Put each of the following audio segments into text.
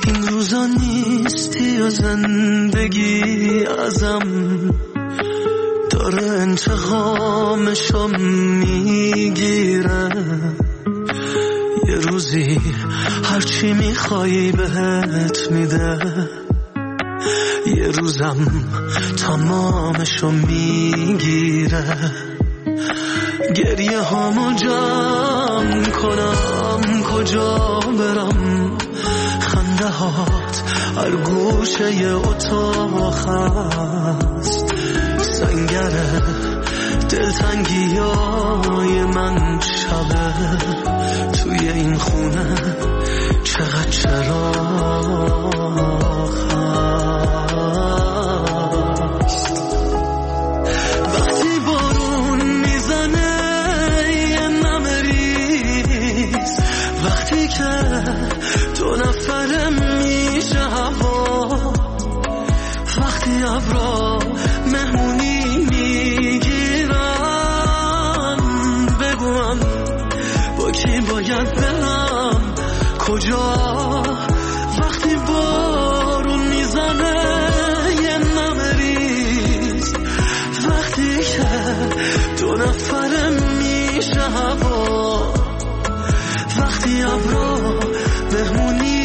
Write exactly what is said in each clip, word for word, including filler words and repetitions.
این روزا نیستی و زندگی ازم داره انتقامشو میگیره. یه روزی هرچی میخوایی بهت میده، یه روزم تمامشو میگیره. گریه هامو جمع کنم کجا برم، خنده هات هر گوشه ی اتاق هست. سنگره دلتنگی های من شبه توی این خونه چقدر چراغ هست. وقتی بارون میزنه یه نمریز، وقتی که دو نفره میشه هوا، وقتی ابرا مهمونی میگیرن، بگوام با کی باید برم کجا. وقتی بارون میزنه یه نمریز، وقتی که دو نفره میشه هوا، وقتی ابرا مهمونی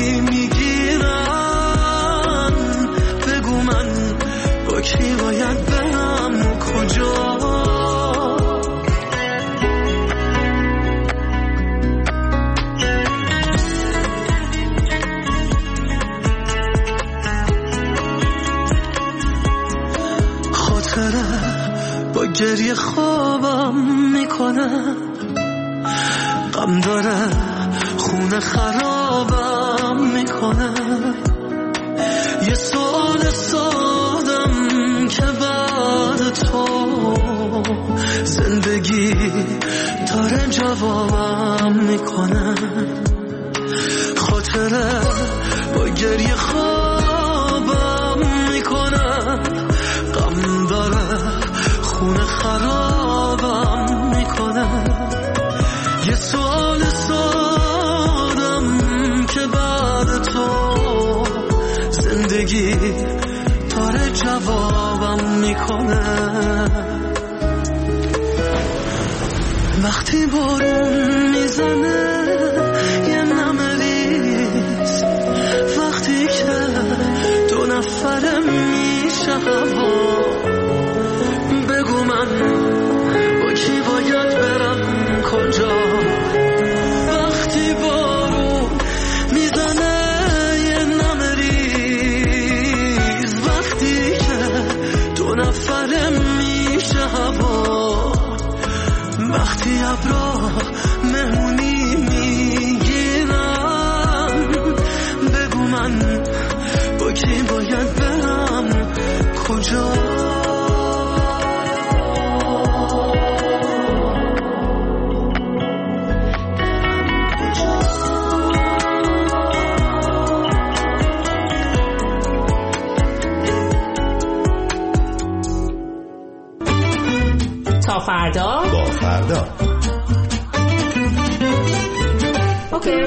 میگیرن، بگو من با کی باید برم کجا. با گریه خوابم میکنه، غم داره خونه خرابم میکنه. یه سوال سادم که بعد تو زندگی داره جوابم میکنه. خاطره با گریه خوابم میکنه، غم داره خونه خرابم میکنه. یه سوال سادم که بعد تو زندگی داره جوابم میکنه. وقتی بارون میزنه یه نمریز، وقتی که دو نفره میشه هوا، بگو من با کی باید برم کجا. وقتی بارون میزنه یه نمریز، وقتی که دو نفره میشه هوا، وقتی ابرا مهمونی میگیرن، بگو من با کی باید برم کجا. تا فردا با فردا اوکی.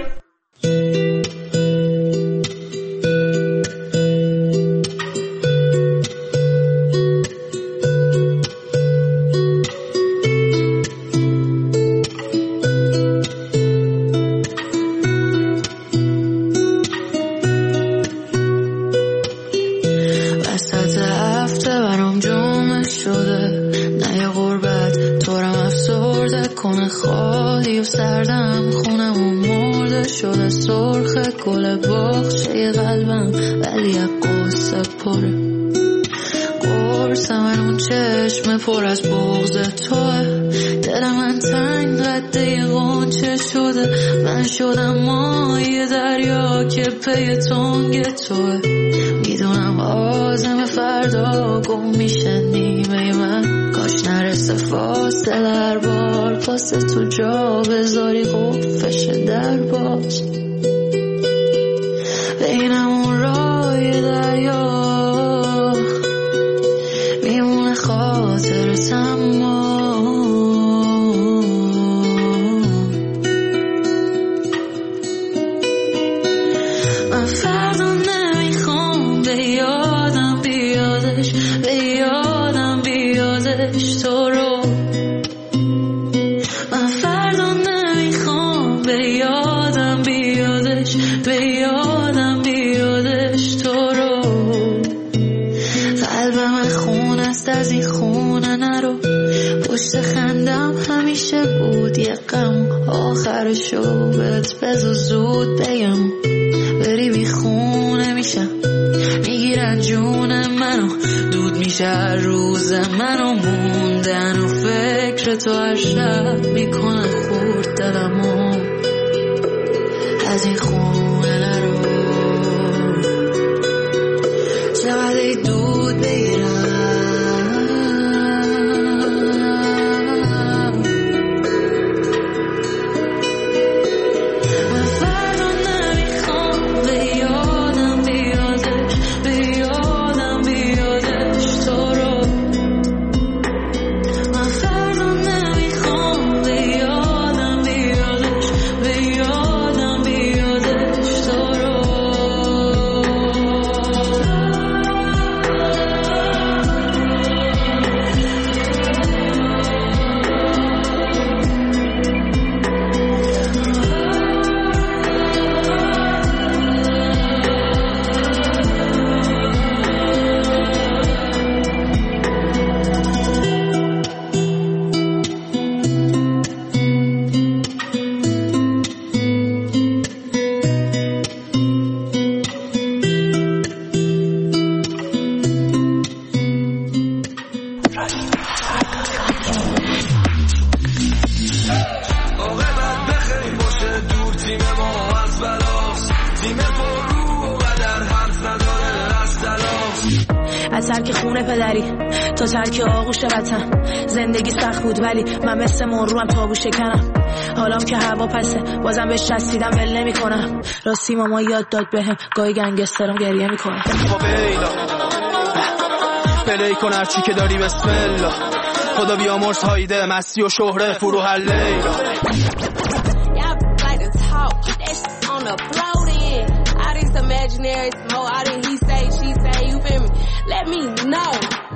وسط هفته برام جمعه شده، نه یه غربت طورم افسرده کنه، خالی و سردم خونم و مرده شده، سرخ گل باغچه قلبم ولی از قصه پره. قرص من اون چشم پر از بغض توه، دل من تنگ قده غنچه شده، من شدم ماهی دریا که پی تنگ توه. میدونم آزم فردا گم میشه نیمه من، کاش نرسه فاصله هر بار پاسه تو جا بذاری قفش در باز. بینم اون رای دریا میمونه خاطر سما، من من فردا نمیخوام به یادم بیادش، به یادم بیادش تو رو. من فردا نمیخوام به یادم بیادش، به یادم بیادش تو رو. قلبم خون است از این خونه نرو، پشت خندم همیشه بود یه غم، آخرشو بهت بزو زود بگم. بری بی خونه میشم، میگیرن جون منو، دود میشه روز منو، موندن و فکر تو هر شب میکنن خورد دلمو. از این خونه نرو، چقدر ای دود بگیرم. تو ترک آغوش وطن، زندگی سخت بود ولی من مثل مروم تابو شکنم. حالام که هوا پسه بازم بهش چسبیدم ول نمی کنم. راستی ماما یاد داد بهم گاهی گنگسترم گریه میکنه. با بیلا پلی کن هرچی که داری بسم الله، خدا بیامرز هایده مستی و شهره فرو هر لیلا. Imaginary smoke, I didn't he say, she say, you feel me? Let me know.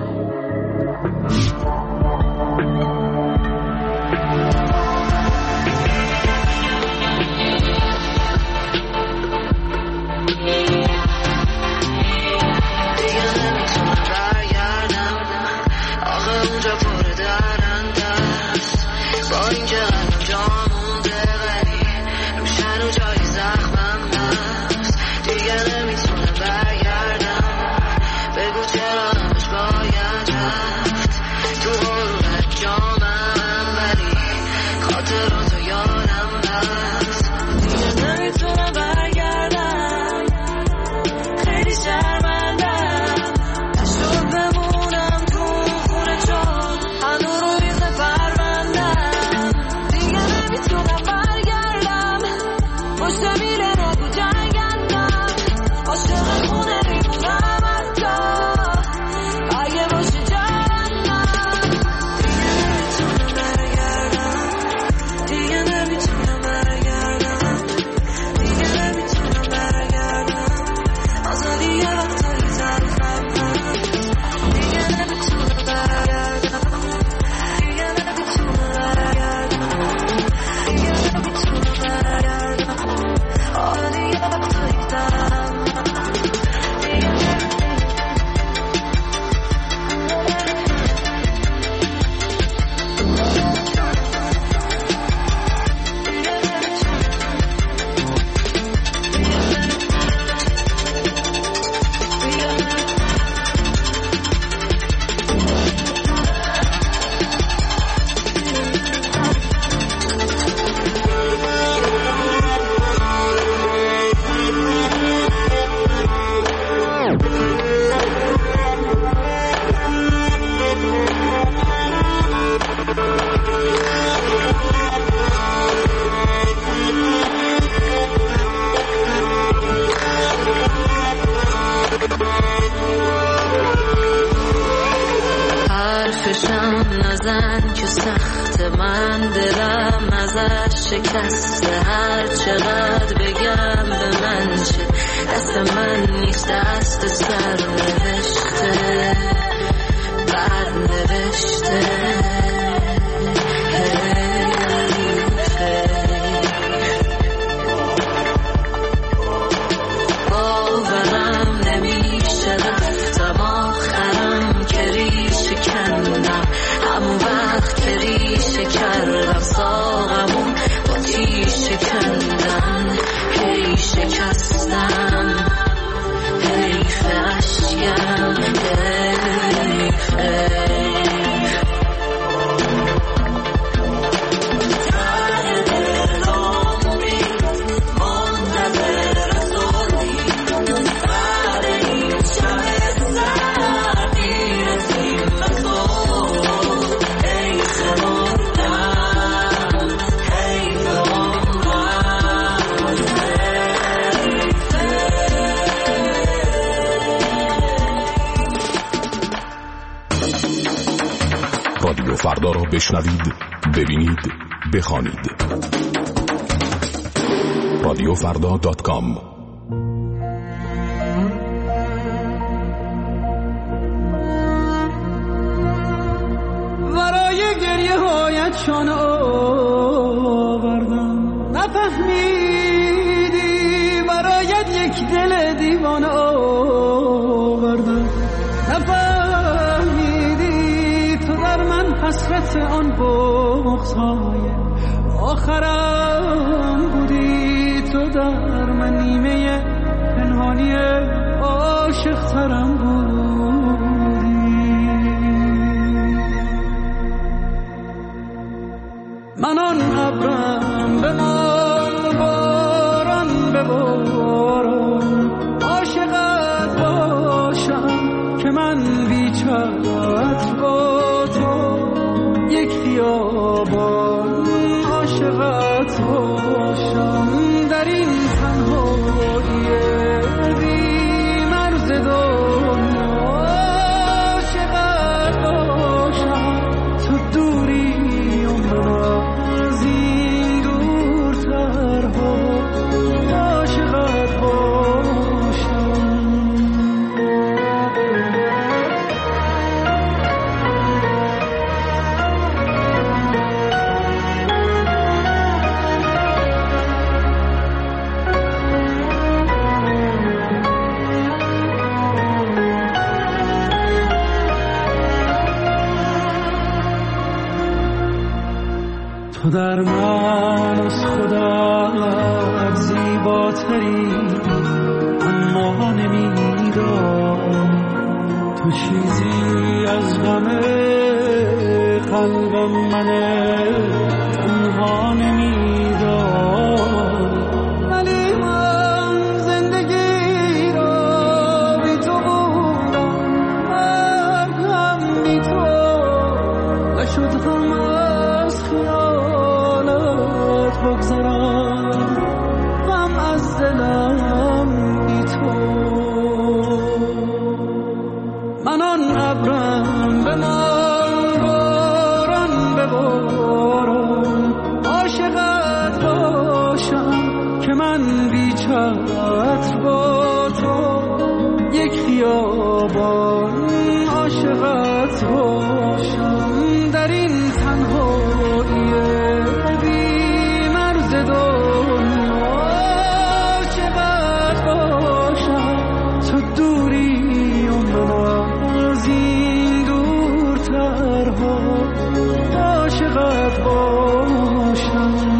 نزن که سخت من دلم ازش شکسته، هر چقدر بگم به من چه دست سر نوشته بر نوشته باورم نمیشه رفتم آخرم که ریشه کندم همون وقت که ریشه کردم ساقمون با تیشه کندن هی شکستم حیف عشقم حیف رادیو فردا را بشنوید، ببینید، بخوانید. رادیو فردا دات کام. ورای گریه هایت شانه آوردم نفهمیدی برایت یک دل دیوانه آوردم نفهمیدی تو در من حسرت آن بغض‌های آخرم بودی تو در من نیمه پنهانی عاشق ترم بودی من آن ابرم به من باران به باران عاشقت باشم که من بیچارت با تو یک خیابان عاشقت باشم در این تنهایی بی مرز دنیا عاشقت باشم تو دوری از این دورترها عاشقت باشم تو در من از خدا زیباتری اما نمیدان تو چیزی از غم قلبم من تنها نمیدان ولی من زندگی را بی تو بودم مرگم بی تو نشد غم از خیالت بگذرم غم از دلم بی تو من آن ابرم به من باران به باران عاشقت باشم که من بیچارت با تو یک خیابان عاشقت باشم در این تنهایی بی مرز دنیا عاشقت باشم تو دوری و من از این دورترها عاشقت باشم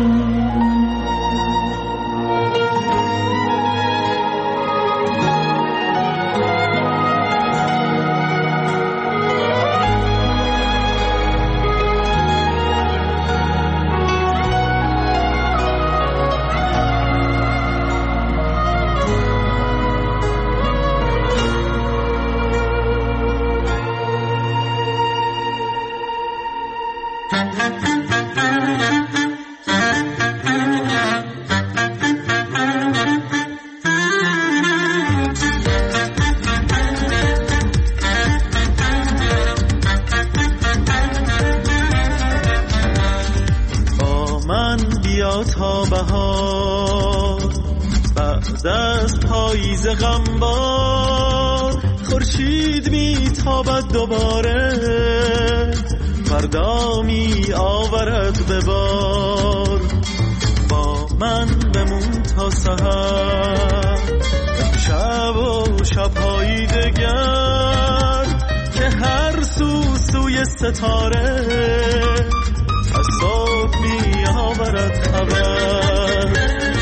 پاییز غمبار خورشید میتابد دوباره، فردا می آورد به بار. با من بمون تا سحر، شب و شب‌های دگر که هر سو سوی ستاره از صبح می آورد خبر.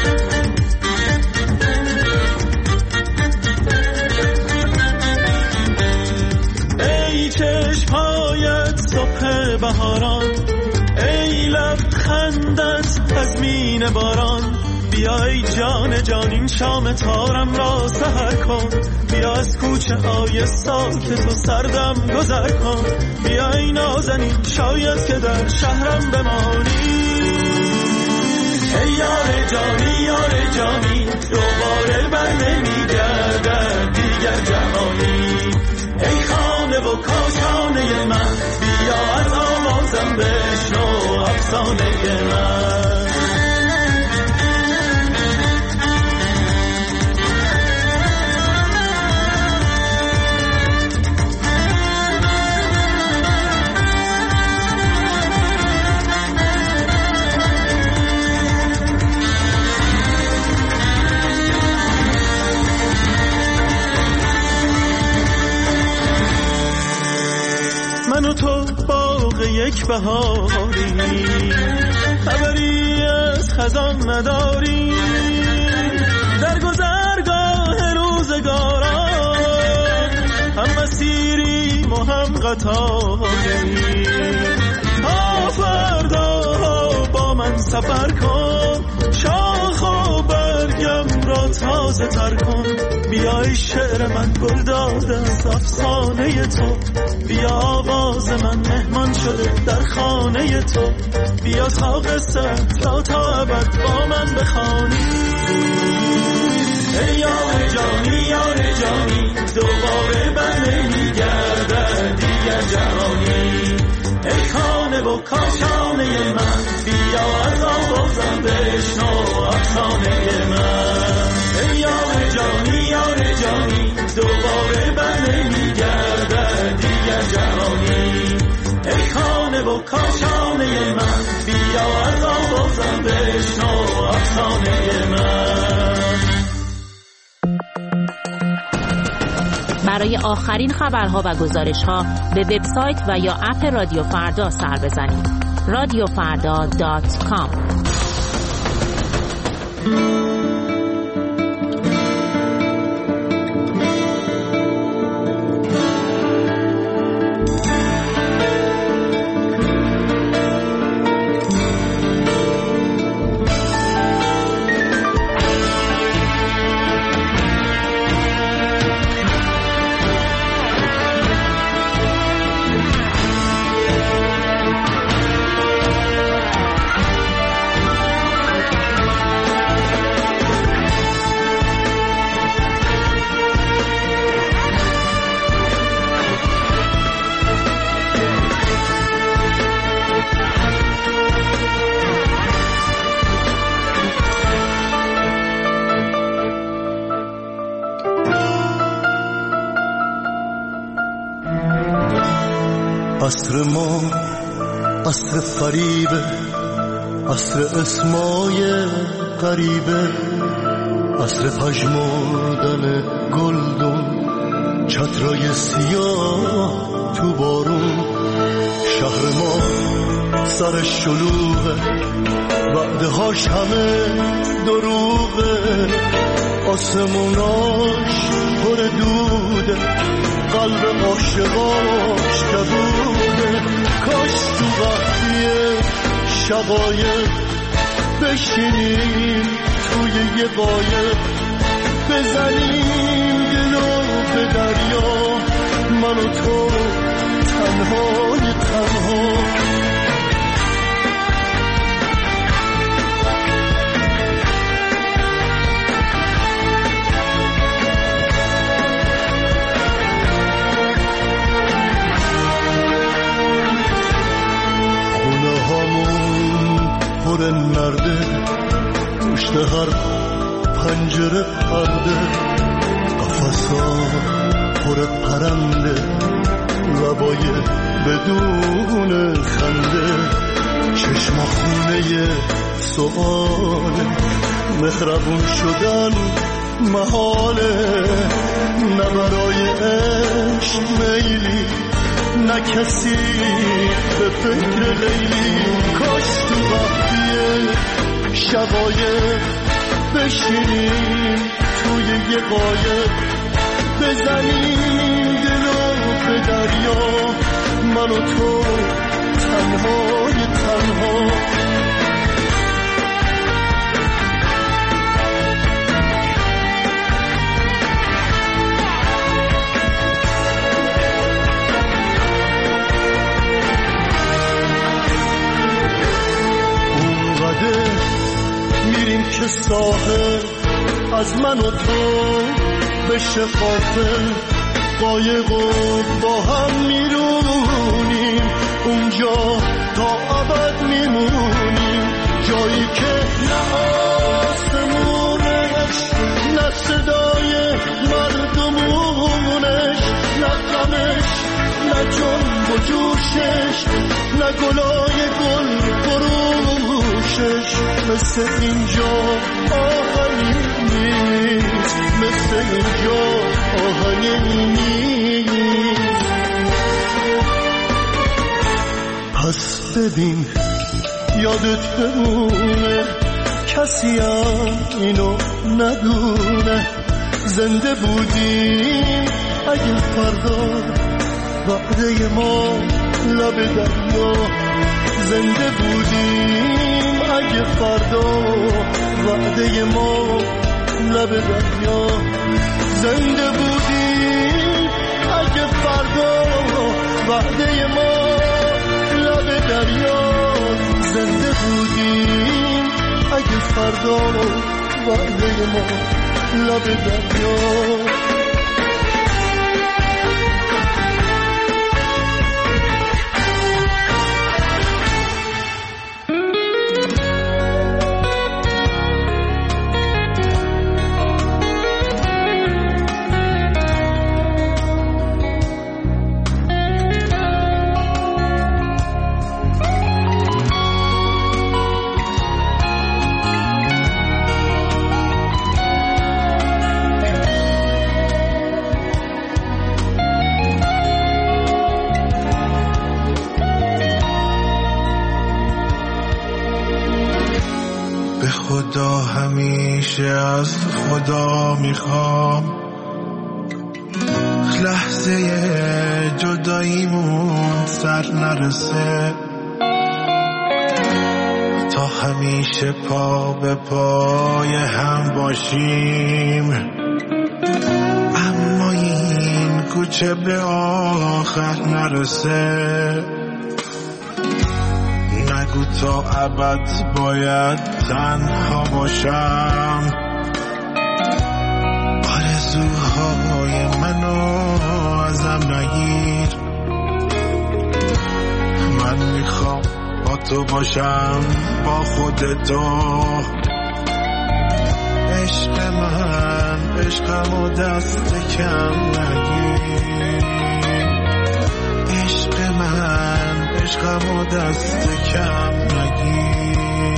ای چشم‌هایت صبح بهاران، ای لبخندت تضمین باران، بیای جان جان این شام تارم را سحر کن، بیا از کوچه های ساکت و سردم گذر کن، بیای نازنین شاید که در شهرم بمانی. ای یار جانی یار جانی، دوباره بر نمیگردد دیگر جوانی. ای خانه و کاشانه من، بیا از آوازم بشنو افسانه من. من و تو باغ یک بهاری، خبری از خزان نداری، در گذرگاه روزگاران هم مسیریم و هم قطاری. تا فردا با من سفر کن، شاخ و برگم را تازه تر کن، بیای شعر من گل داده از افسانه تو، بیا آواز من مهمان شده در خانه تو، بیا تا قصه تا تا ابد با من بخوانی. ای یار جانی یار جانی، دوباره بر نمیگردد دیگر جهانی. ای خانه و کاشانه من، بیا از آوازم بشنو افسانه من. ای یار جانی یار جانی، دوباره بر نمیگردد دیگر جهانی. ای خانه و کاشانه من، بیا از آوازم بشنو افسانه من. برای آخرین خبرها و گزارش‌ها به وبسایت و یا اپ رادیو فردا سر بزنید. رادیو فردا دات کام. عصر ما عصر فریبه، عصر اسمای غریبه، عصر پژمردن گلدون، چترای سیاه تو بارون. شهر ما سر شلوغه، وعده هاش همه دروغه، آسموناش پر دوده، قلب عاشقاش کبوده. کاش تو وقتی شقایق بشینیم توی یه قایق، بزنیم دلو به دریا، من و تو تنهای تنها. پر نرده، پشت هر پنجره پرده، پر پرنده لبای بدون خنده چشم خونه سؤاله مهربون شدن محاله نه برای عشق میلی نه کسی به فکر لیلی کاش تو وقتی شقایق بشینیم توی یه قایق بزنیم دلو به دریا من و تو تنهای تنها اونقدر میریم که ساحل از من و تو بشه غافل قایق و با هم میرونیم اونجا تا ابد میمونیم جایی که نه آسمونش نه صدای مردمونش نه غمش نه جنب و جوشش نه گلای گل فروشش مثل اینجا آهنی نیست مثل اینجا آهنی نیست پس ببین یادت بمونه کسی هم اینو ندونه زنده بودیم اگه فردا وعده ما لب دریا زنده بودیم اگه فردا وعده ما لب دریا زنده بودیم اگه فردا وعده ما لب دریا زنده بودیم اگه فردا وعده ما لب دریا خدا همیشه از خدا میخوام لحظه جداییمون سر نرسه تا همیشه پا به پای هم باشیم اما این کوچه به آخر نرسه نگو تا ابد باید تنها باشم آرزوهای منو ازم نگیر من میخوام با تو باشم با خودتو عشق من عشقمو دست کم نگیر عشق من عشقمو دست کم نگیر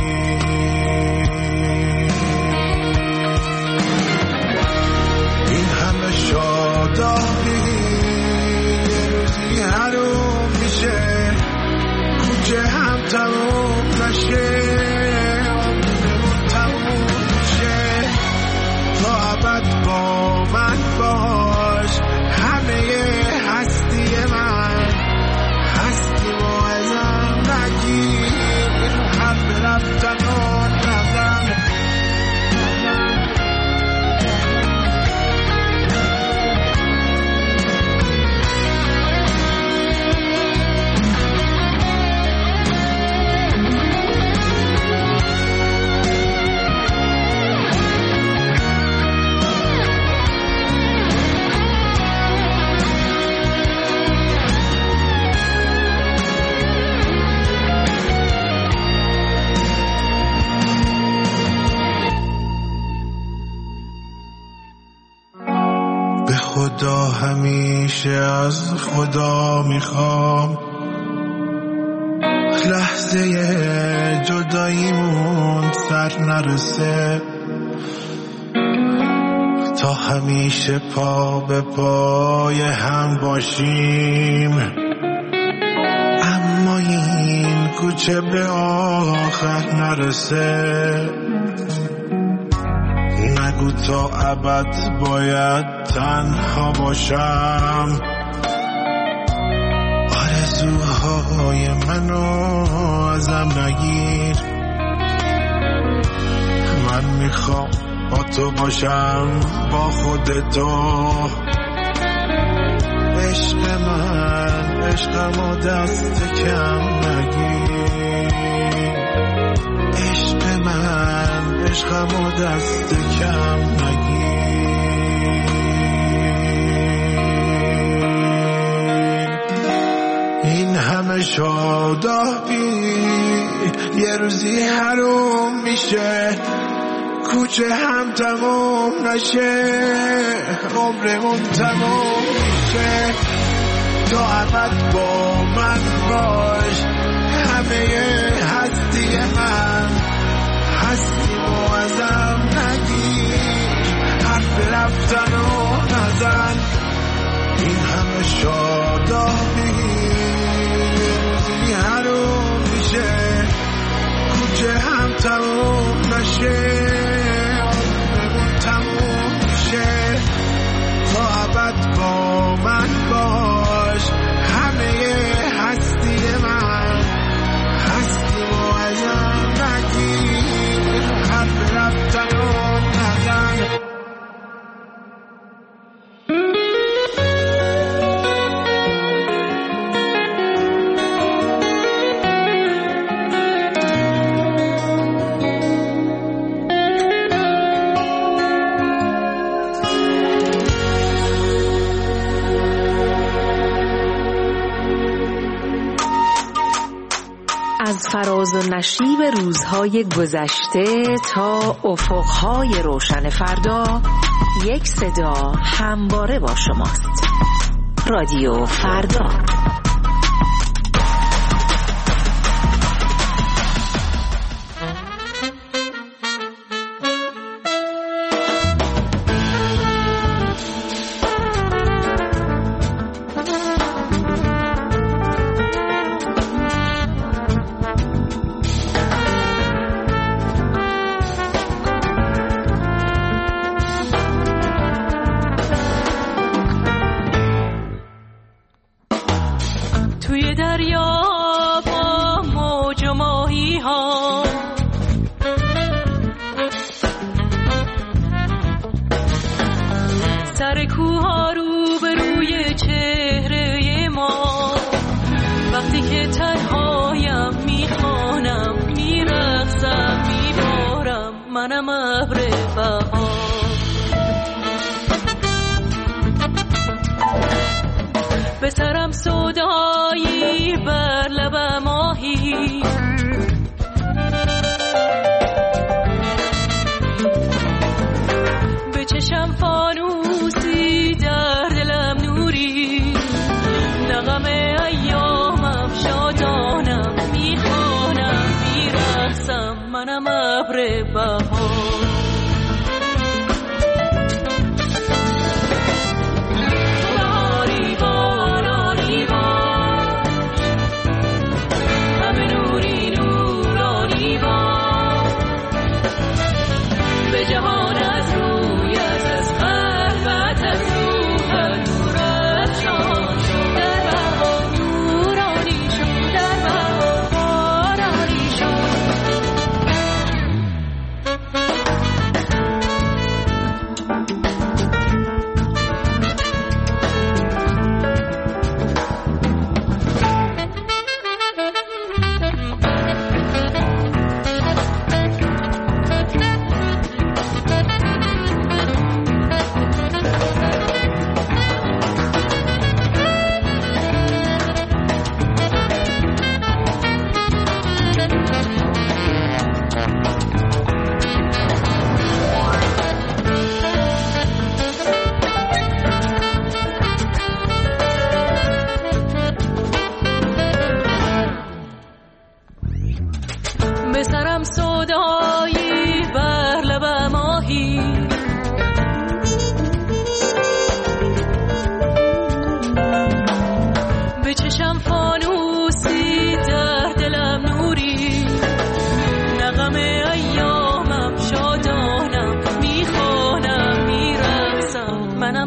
این همه شادابی روزی حروم میشه کوچه هم تموم نشه عمرمون تموم میشه تا ابد با من باش همه هستی من هستی و ازم نگیر هم برفتن و نزم خدا همیشه از خدا میخوام لحظه جداییمون سر نرسه، تا همیشه پا به پای هم باشیم، اما این کوچه به آخر نرسه. نگو تا ابد باید تنها باشم، آرزوهای منو ازم نگیر. من میخوام با تو باشم، با خودتو. عشق من عشقمو دست کم نگیر، عشق من عشقمو دست کم نگیر. این همه شادابی یه روزی حروم میشه، کوچه هم تموم نشه، عمرمون تموم میشه. تا ابد با من باش، همه هستی من، هستی و ازم نگیر، حرف رفتن و نزن. این همه شادابی روزی حروم میشه، کوچه هم تموم نشه، تموم میشه. تا ابد با من باش، همه هستی من، هستی و ازم نگیر، حرف رفتن و نزن. از فراز و نشیب روزهای گذشته تا افقهای روشن فردا، یک صدا همواره با شماست. رادیو فردا. به سرم سودایی بر لبم ماهی، به چشم فانوسی در دلم نوری، نغم ایامم شادانم، میخوانم میرقصم منم ابر بهار. بهاری بارانی بار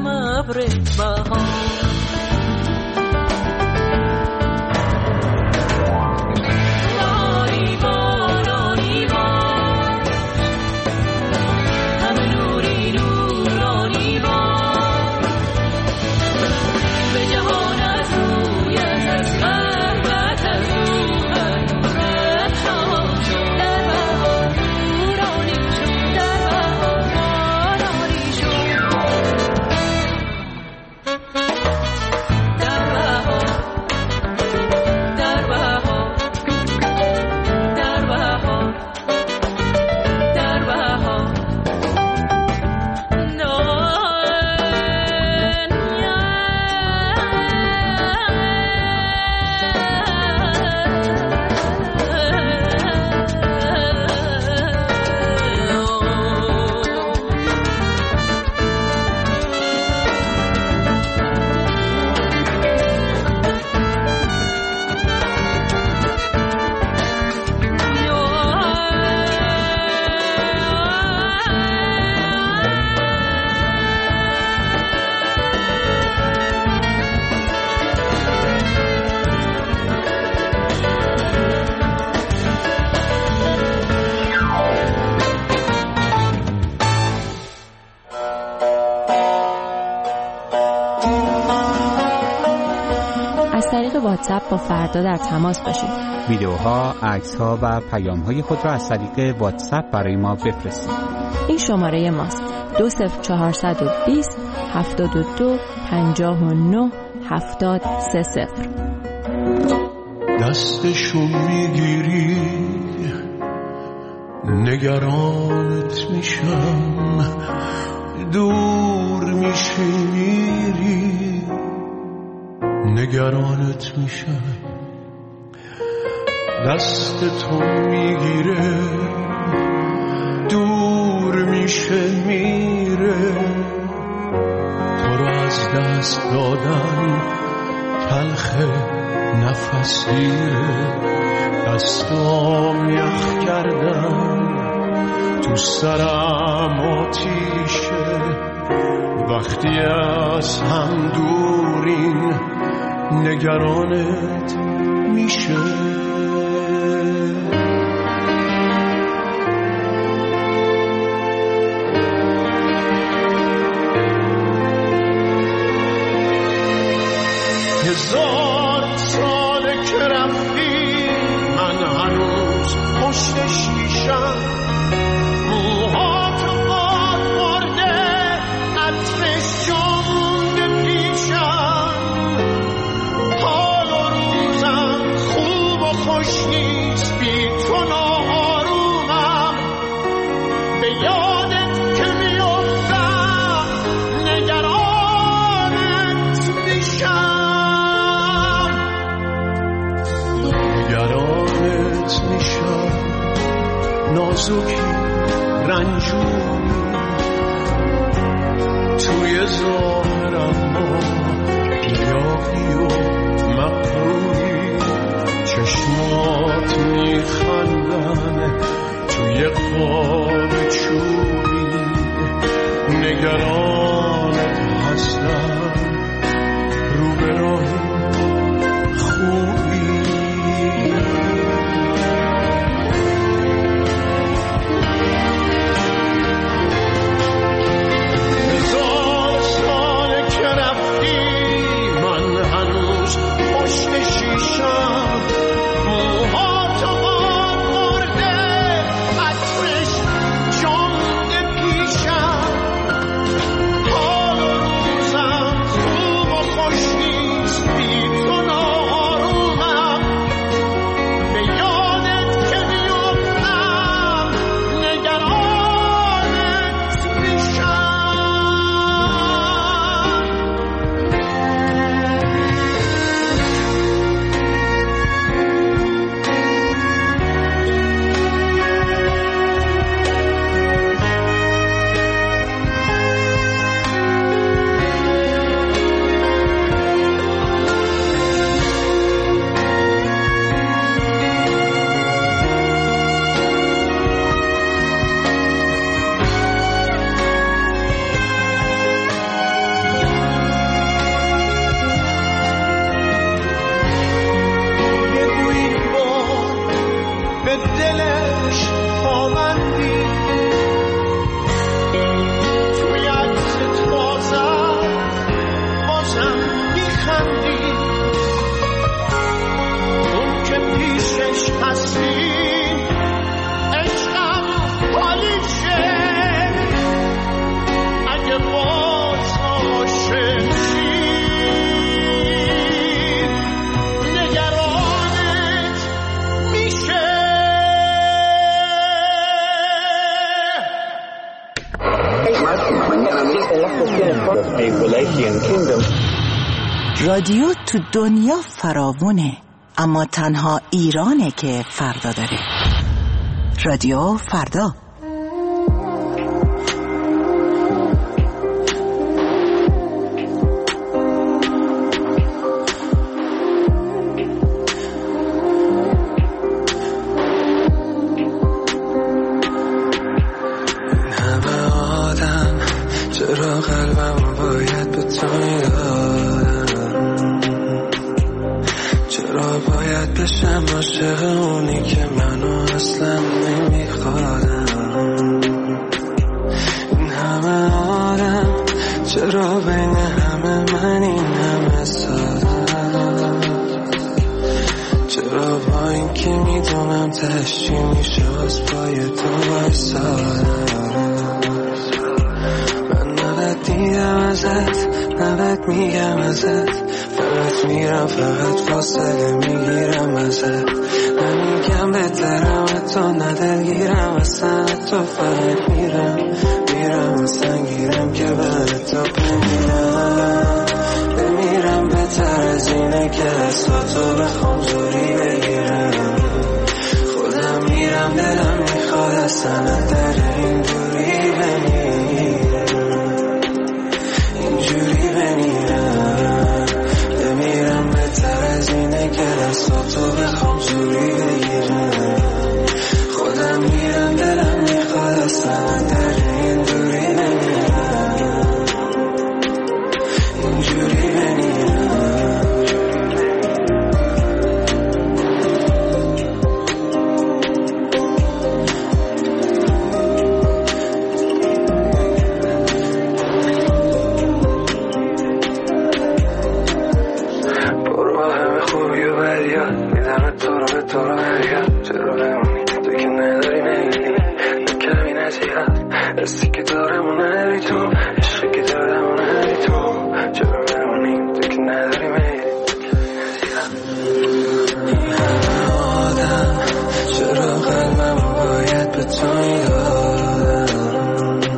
ابر بهار. واتساپ با فردا در تماس باشید. ویدیوها، عکس‌ها و پیام‌های خود را از طریق واتساپ برای ما بفرستید. این شماره ماست: دو صفر چهارصد و بیست هفتاد و دو پنجاه و نه هفتاد سه صفر. دستشو میگیری نگرانت میشم، دور میشی میری نگرانت میشم. دست تو میگیره دور میشه میره، تو رو از دست دادن تلخه نفس گیره. دستام یخ کردن تو سرم آتیشه، وقتی از هم دورین نگرانت میشه. هزار ساله که رفتی من هنوز پشت شیشم، موهات باد مرده عطرش جامونده پیشم. حال و روزم خوب و خوش نیست بی تو ناآرومم، به یادت که میافتم نگرانت میشم. نگرانت میشم نازکی رنجوری، توی ظاهرم ما گیاهی و مقروری. چشمات میخندن توی قاب چوبی، نگرانت هستم رو به راه خوبی. موهات و باد مرده عطرش هستی عشقم حالیشه اگه باز عاشق شی نگرانت میشه. رادیو تو دنیا فراوونه، اما تنها ایرانه که فردا داره. رادیو فردا. چرا قلبم باید به تو میدادم، چرا باید بشم عاشق اونی که منو اصلا نمیخوادم. این همه آدم چرا بین همه من این همه سادم، چرا با این که میدونم تشتی میشه از پای تو بایستادم. دیدم ازت نبت میگم ازت، فقط میرم فقط فاصله میگیرم ازت. نمیگم بهترم تو ندلگیرم اصلا، تو فقط میرم میرم اصلا گیرم که بعد تو بمیرم. بمیرم بهتر از اینه که دستا تو بخوام زوری بگیرم. خودم میرم دلم میخواد اصلا در این دوری بمیرم، اینجوری بمیرم. بمیرم بهتر از اینه که دستا تو بخوام زوری بگیرم. خودم میرم دلم میخواد اصلا در این دوری بمیرم، اینجوری بمیرم. دستی که دارم و نداری تو، عشقی که دارم و نداری تو، چرا بمونی تو که نداری میری. این همه آدم چرا قلبم باید به تو میدادم،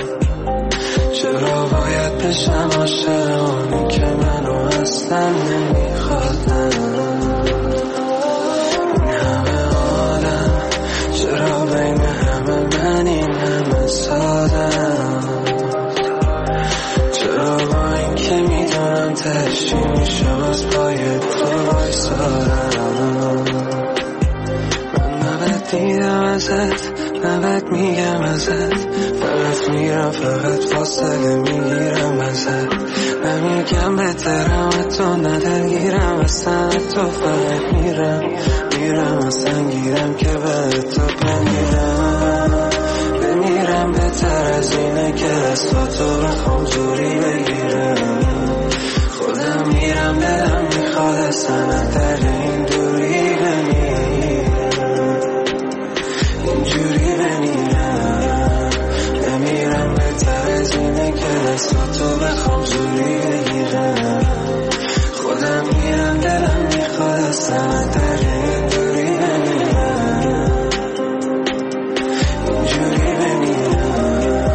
چرا باید بشم عاشق اونی که منو اصلا نمیخوادم. این همه آدم چرا بین همه من این همه سادم، چرا با این که میدونم تشتی میشه باز پای تو بایستادم. من نبت دیدم ازت نبت میگم ازت، فقط میرم فقط فاصله میگیرم ازت. نمیگم بهترم تو ندلگیرم اصلا، تو فقط میرم میرم اصلا گیرم که بعد تو بمیرم. بمیرم بهتر از اینه که دستا تو بخوام زوری بگیرم. خودم میرم دلم میخواد اصلا در این دوری بمیرم، اینجوری بمیرم. بمیرم بهتر از اینه که دستا تو بخوام زوری بگیرم. خودم میرم دلم میخواد اصلا در این دوری بمیرم، اینجوری بمیرم.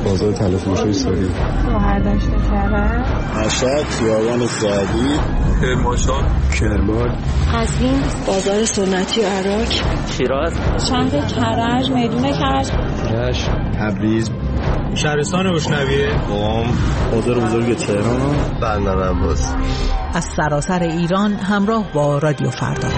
بازار تلفروشی سوری. سوهر داشته کرد. مشهد خیابان سعدی. کرمانشاه. کرمان. قزوین بازار سنتی عراق. شیراز. شهر کرج میدون کرج. رشت. تبریز. شهرستان روشنویه. قم. بازار بزرگ تهران. بندرعباس. از سراسر ایران همراه با رادیو فردا.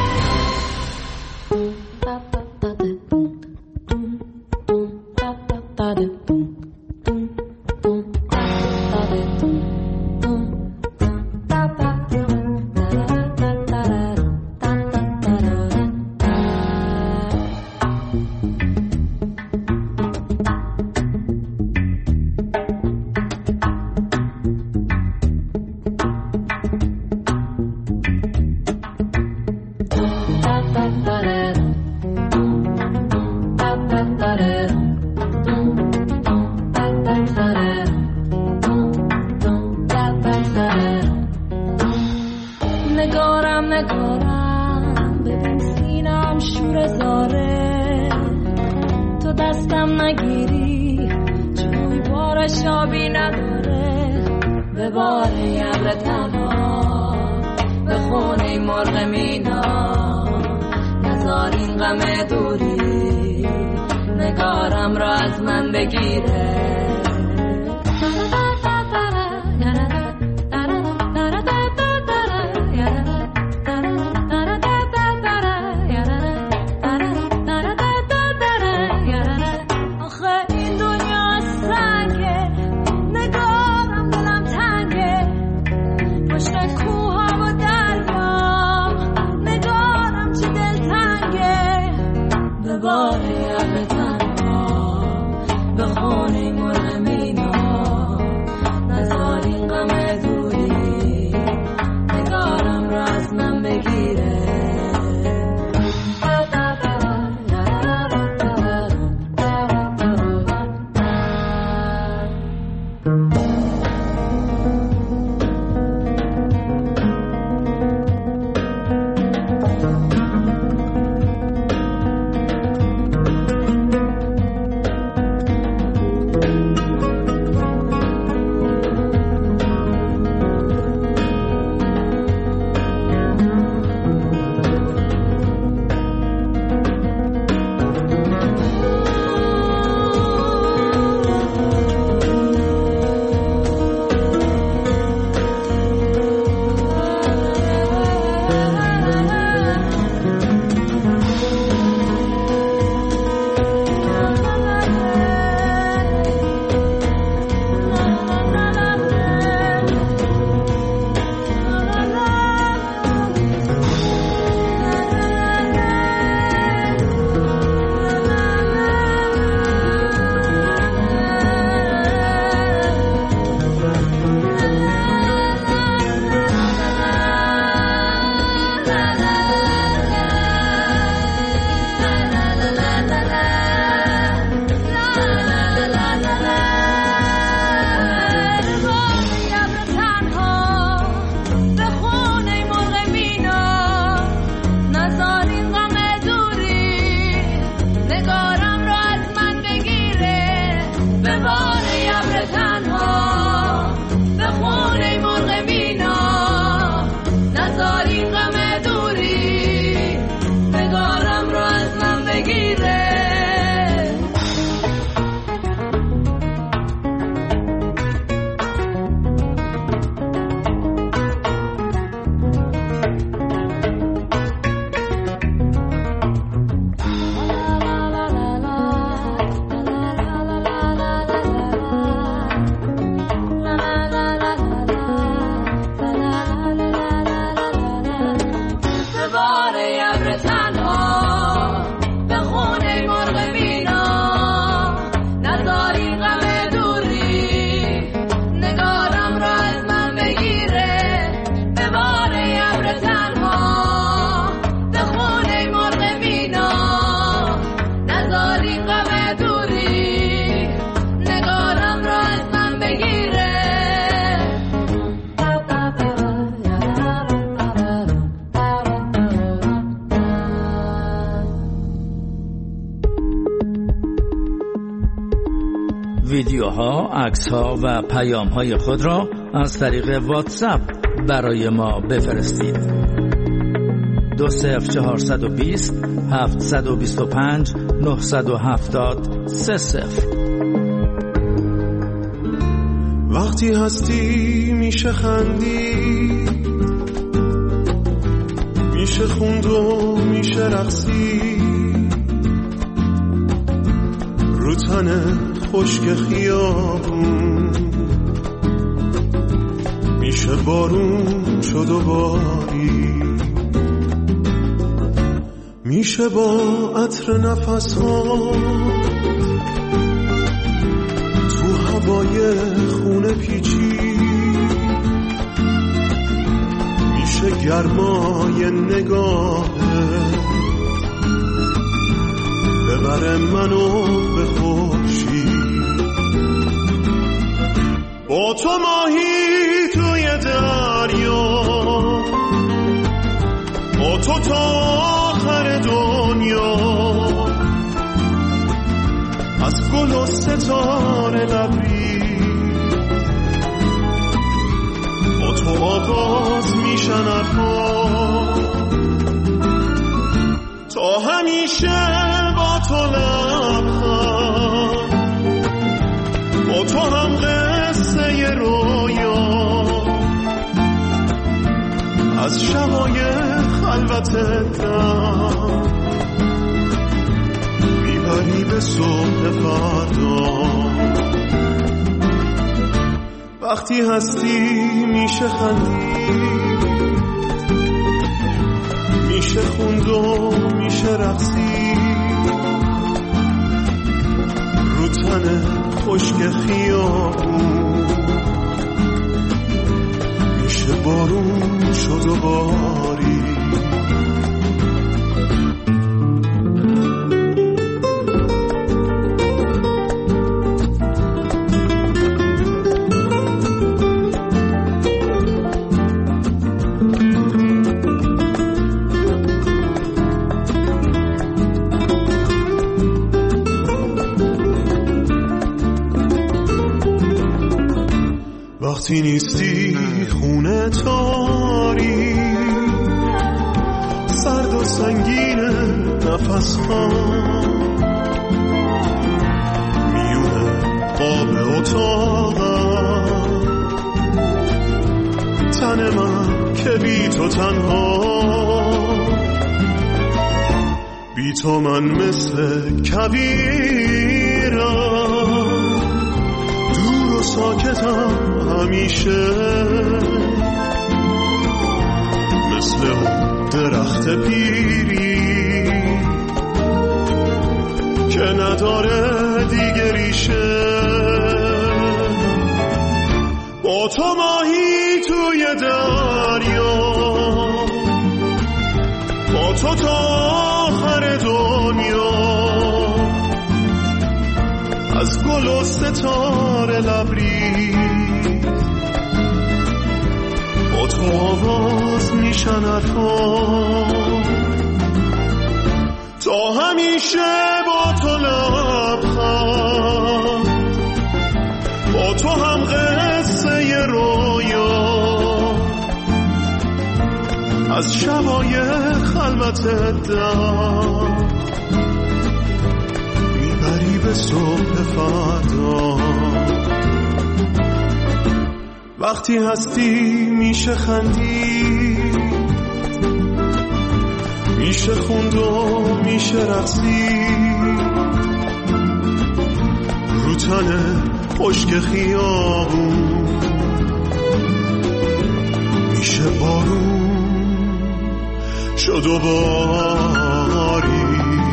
نگارم نگارم ببین سینم شور زاره، تو دستم نگیری جوی بارش آبی نداره، به بار یبر تنها به خونه مرغ مینا، نزار این غم دوری نگارم را از من بگیره. باره به تنها به خانه مرد نظرها، عکس‌ها و پیام‌های خود را از طریق واتساپ برای ما بفرستید. دو صفر چهارصد و بیست هفتصد و بیست و پنج نهصد و هفتاد سه صفر. وقتی هستی میشه خندی، میشه خوند و میشه رقصی، رو تن خشک خیابون میشه بارون شد و باری، میشه با عطر نفس ها تو هوای خونه پیچی، میشه گرمای نگاهه ببره منو به خورشید، با تو ماهی توی دریا، با تو تا آخر دنیا، از گل و ستاره لبریز، با تو آغاز میشن حرفا، تا همیشه با تو لبخند، با تو هم قصه رویا، از شبای خلوت دم میبری به صبح فردا. وقتی هستی میشه خندی، میشه خوند و میشه رقصی، رو تن خشک خیابون میشه بارون شد و باری. وقتی نیستی خونه تاری، سرد و سنگین نفس ها، میونه قاب اتاقم، تن من که بی تو تنها، بی تو من مثل کبیرم، دور و ساکتم همیشه، مثل اون درخت پیری که نداره دیگه ریشه، با تو ماهی توی دریا، با تو تا آخر دنیا، از گل و ستاره لبریز، با تو آواز میشن حرفا، تا همیشه با تو لبخند، با تو هم قصه رویا، از شبای خلوت دم میبری به صبح فردا. وقتی هستی میشه خندی، میشه خوند و میشه رقصی، رو تن خشک خیابون میشه بارون شد و باری.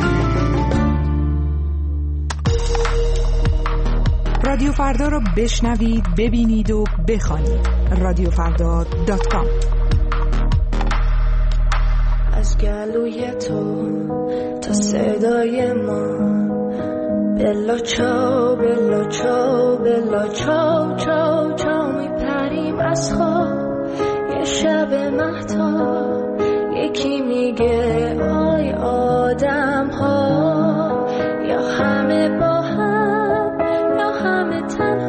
رادیو فردا رو بشنوید، ببینید و بخوانید. رادیو فردا دات کام. از گلوی تو تا صدای ما، بلا چاو بلا چاو بلا چاو چاو چاو، میپریم از خواب یه شب مهتاب، یکی میگه آی آدم ها، یا همه با هم یا همه تنها.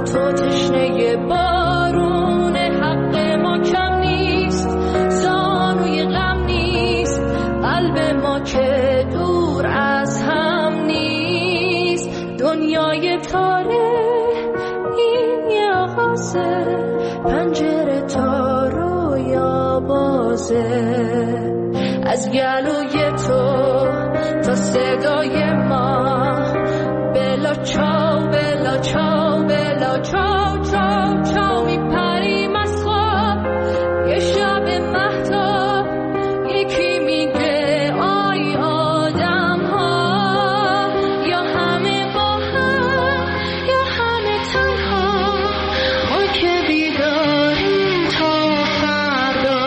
تو تشنه بارون حق ما کم نیست، زانوی غم نیست، قلب ما که دور از هم نیست. دنیای تاره این یه آغازه، پنجره تا رویا بازه. از گلوی تو تا صدای ما، بلا چاو بلا چاو بلا چاو چاو چاو میپریم از خواب. یه شب مهتاب یکی میگه آی آدم ها، یا همه با هم یا همه تنها، ما که بیداریم تا فردا.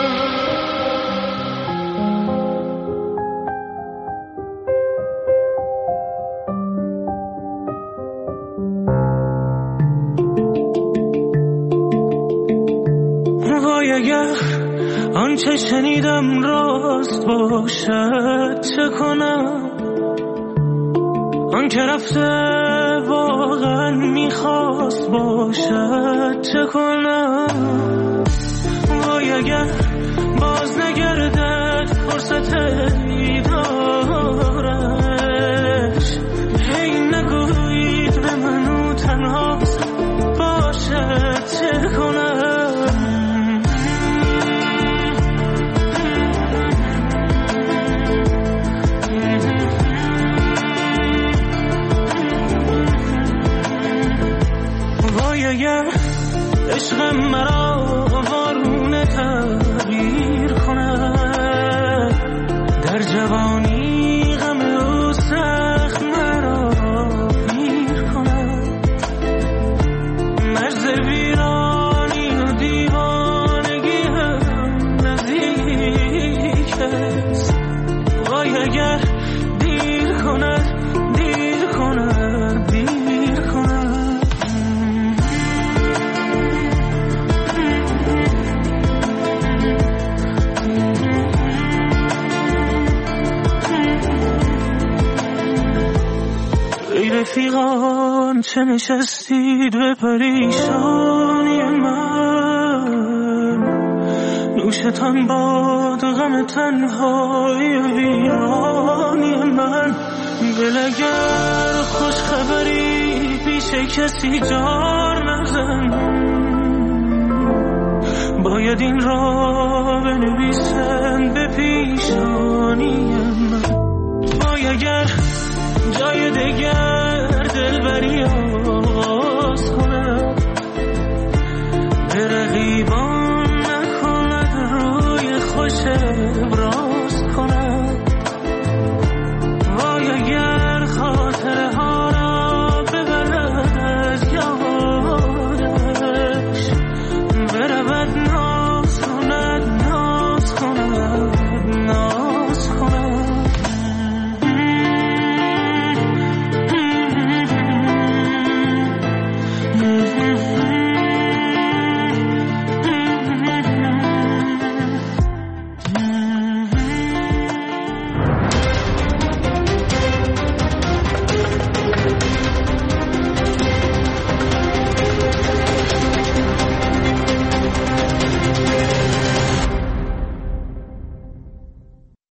اگر آنچه شنیدم راست باشد چه کنم؟ آنکه رفته واقعا میخواست باشد چه کنم؟ وای اگر باز نگردد فرصت دیدارش، هی نگویید به منو تنها باشد چه کنم؟ اگر عشقم مرا وارونه تغییر کند، در جوانی غم او سخت مرا پیر کند. مرز ویرانی و دیوانگی هم نزدیک است. وای اگر دیر کند دیر کند دیر کند. رفیقان چه نشستید به پریشانی من، نوشتان باد غم تنهای ویرانی من. دل اگر خوش خبری پیش کسی جار نزن، باید این را بنویسن به پیشان.